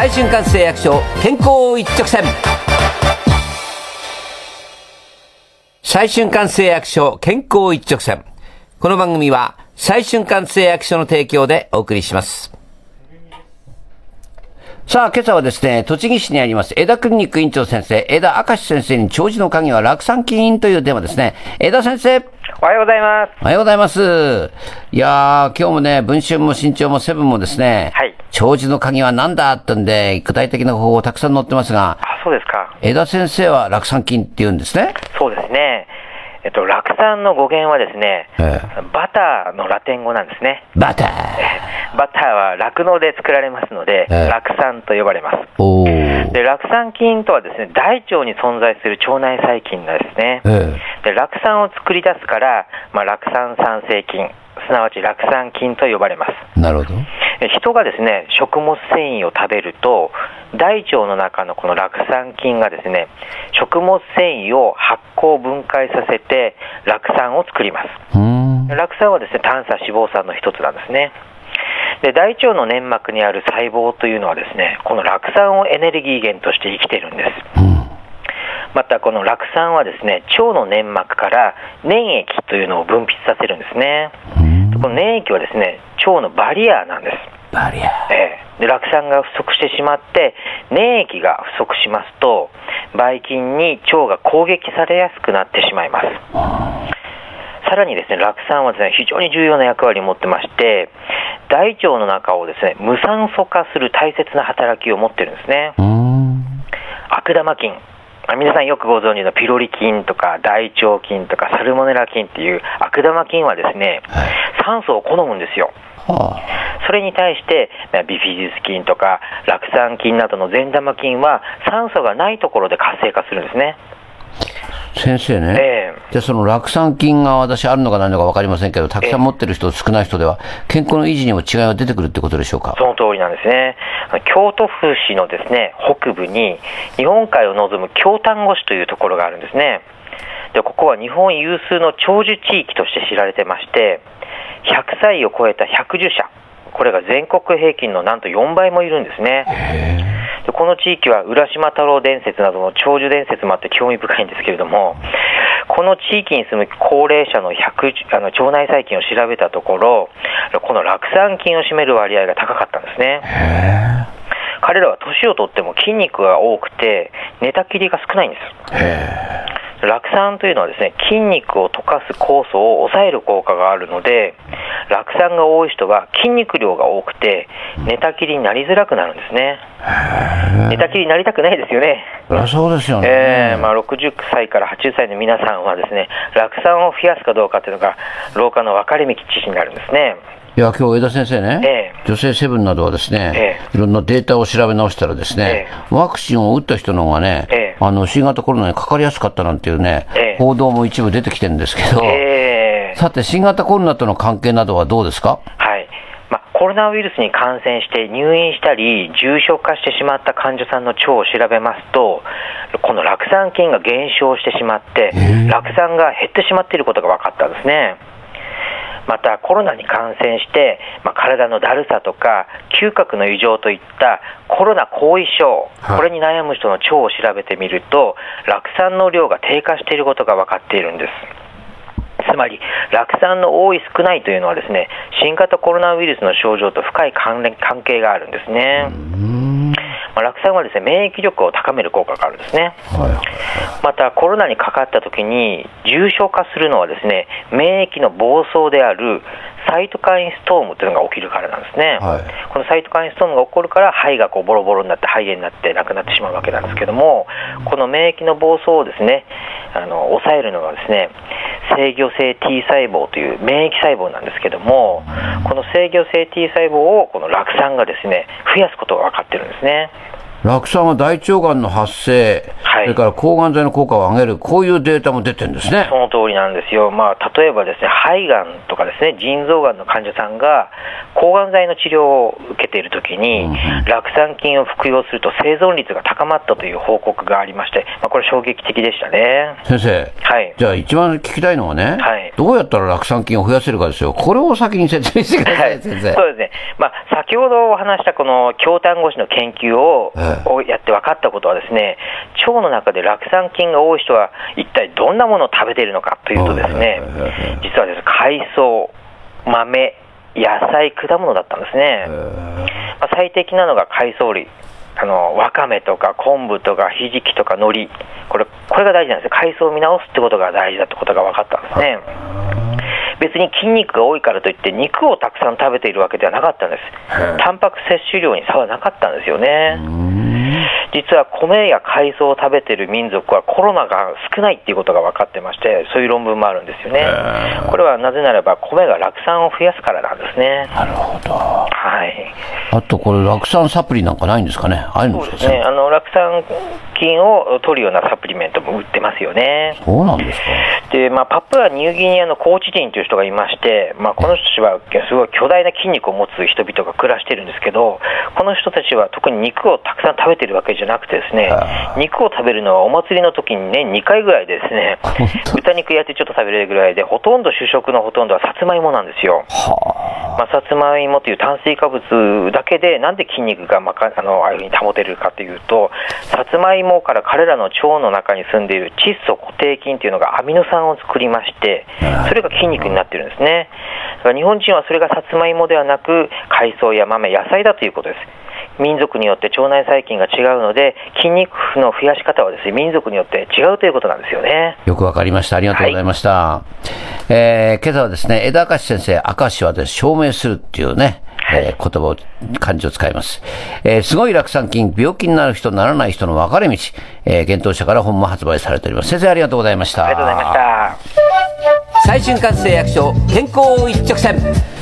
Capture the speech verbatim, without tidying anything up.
最瞬間製薬所健康一直線。最瞬間製薬所健康一直線。この番組は最瞬間製薬所の提供でお送りします。さあ、今朝はですね、栃木市にあります枝クリニック院長先生、枝明先生に長寿の鍵は酪酸菌というテーマですね。枝先生。 おはようございます。 おはようございます。いやー、今日もね、文春も新潮もセブンもですね、はい、長寿の鍵は何だってんで、具体的な方法たくさん載ってますが、 あ、そうですか。 枝先生は酪酸菌って言うんですね。 そうですね。えっと、酪酸の語源はですね、ええ、バターのラテン語なんですね。 バター。 バターは酪農で作られますので、ええ、酪酸と呼ばれます。おで、酪酸菌とはですね、大腸に存在する腸内細菌なんですね。ええ、で、酪酸を作り出すから、まあ、酪酸産生菌、すなわち酪酸菌と呼ばれます。 なるほど。 人がですね、食物繊維を食べると、大腸の中のこの酪酸菌がですね、食物繊維を発酵分解させて酪酸を作ります。酪酸はですね、短鎖脂肪酸の一つなんですね。で、大腸の粘膜にある細胞というのはですね、この酪酸をエネルギー源として生きているんです。またこの酪酸はですね、腸の粘膜から粘液というのを分泌させるんですね。この粘液はですね、腸のバリアなんです。 バリア。 ええ、で、酪酸が不足してしまって粘液が不足しますと、ばい菌に腸が攻撃されやすくなってしまいます。さらにですね、酪酸はですね、非常に重要な役割を持ってまして、大腸の中をですね、無酸素化する大切な働きを持っているんですね。悪玉菌、皆さんよくご存知のピロリ菌とか大腸菌とかサルモネラ菌っていう悪玉菌はですね、はい、酸素を好むんですよ。はあ、それに対してビフィズス菌とか酪酸菌などの善玉菌は酸素がないところで活性化するんですね。 先生ね、えー、でその酪酸菌が私あるのかないのか分かりませんけど、たくさん持ってる人、えー、少ない人では健康の維持にも違いが出てくるってことでしょうか。 その通りなんですね。京都府市のですね、北部に日本海を望む京丹後市というところがあるんですね。で、ここは日本有数の長寿地域として知られてまして、ひゃくさいを超えた百寿者、これが全国平均のなんとよんばいもいるんですね。で、この地域は浦島太郎伝説などの長寿伝説もあって興味深いんですけれども、この地域に住む高齢者の百あの腸内細菌を調べたところ、この酪酸菌を占める割合が高かったんですね。彼らは年をとっても筋肉が多くて寝たきりが少ないんです。酪酸というのはですね、筋肉を溶かす酵素を抑える効果があるので、酪酸が多い人は筋肉量が多くて寝たきりになりづらくなるんですね。寝たきりになりたくないですよね。 そうですよね。 えーまあ、ろくじゅっさいからはちじゅっさいの皆さんはですね、酪酸を増やすかどうかというのが老化の分かれ道になるんですね。 いや、今日枝先生ね、ええ、女性セブンなどはですね、ええ、いろんなデータを調べ直したらですね、ええ、ワクチンを打った人の方がね、ええ、あの新型コロナにかかりやすかったなんていうね、ええ、報道も一部出てきてるんですけど、ええ、さて新型コロナとの関係などはどうですか。 はい、まあ、コロナウイルスに感染して入院したり重症化してしまった患者さんの腸を調べますと、この酪酸菌が減少してしまって酪酸が減ってしまっていることが分かったんですね。またコロナに感染して、まあ、体のだるさとか嗅覚の異常といったコロナ後遺症、これに悩む人の腸を調べてみると酪酸の量が低下していることが分かっているんです。つまり酪酸の多い少ないというのはですね、新型コロナウイルスの症状と深い関連関係があるんですね。まあ、酪酸はですね、免疫力を高める効果があるんですね。またコロナにかかった時に重症化するのはですね、免疫の暴走であるサイトカインストームというのが起きるからなんですね。はい、このサイトカインストームが起こるから肺がこうボロボロになって肺炎になって亡くなってしまうわけなんですけども、この免疫の暴走をですね、あの抑えるのがですね、制御性 T 細胞という免疫細胞なんですけども、この制御性 T 細胞をこの酪酸がですね、増やすことが分かってるんですね。 酪酸は大腸がんの発生、はい、それから抗がん剤の効果を上げる、こういうデータも出てるんですね。 その通りなんですよ。まあ、例えばですね、肺がんとかですね、腎臓がんの患者さんが抗がん剤の治療を受けているときに、うん、酪酸菌を服用すると生存率が高まったという報告がありまして、まあ、これ衝撃的でしたね。 先生、はい、じゃあ一番聞きたいのはね、はい、どうやったら酪酸菌を増やせるかですよ。これを先に説明してください、はい、先生。 そうですね、まあ、先ほどお話したこの京丹後市の研究を、ええ、をやって分かったことはですね、腸の中で酪酸菌が多い人は一体どんなものを食べているのかというとですね、実はですね、海藻、豆、野菜、果物だったんですね。まあ、最適なのが海藻類、あのわかめとか昆布とかひじきとか海苔、これこれが大事なんですよ。海藻を見直すってことが大事だってことが分かったんですね。別に筋肉が多いからといって肉をたくさん食べているわけではなかったんです。タンパク摂取量に差はなかったんですよね。実は米や海藻を食べている民族はコロナが少ないっていうことが分かってまして、そういう論文もあるんですよね。これはなぜならば米が酪酸を増やすからなんですね。 なるほど。 はい。 あとこれ酪酸サプリなんかないんですかね。あるんですかね。 そうですね。あの酪酸菌を取るようなサプリメントも売ってますよね。 そうなんですか。 で、まあ、パプアニューギニアのコーチ人という人がいまして、まあ、この人たちはすごい巨大な筋肉を持つ人々が暮らしているんですけど、この人たちは特に肉をたくさん食べているわけじゃなくてですね、肉を食べるのはお祭りの時に年にかいぐらいですね、豚肉焼いてちょっと食べれるぐらいで、ほとんど主食のほとんどはさつまいもなんですよ。まあ、さつまいもという炭水化物だけでなんで筋肉がまかあのああいうふうに保てるかというと、さつまいもから彼らの腸の中に住んでいる窒素固定菌というのがアミノ酸を作りまして、それが筋肉になっているんですね。だから日本人はそれがさつまいもではなく海藻や豆、野菜だということです。民族によって腸内細菌が違うので、筋肉の増やし方はですね、民族によって違うということなんですよね。 よくわかりました。ありがとうございました。はい、えー、今朝はですね、枝明先生、明石はです、証明するっていうね、えー、言葉を、漢字を使います。えー、すごい酪酸菌、病気になる人、ならない人の分かれ道、えー、幻冬舎から本も発売されております。先生、ありがとうございました。 ありがとうございました。 最春活製薬所、健康一直線。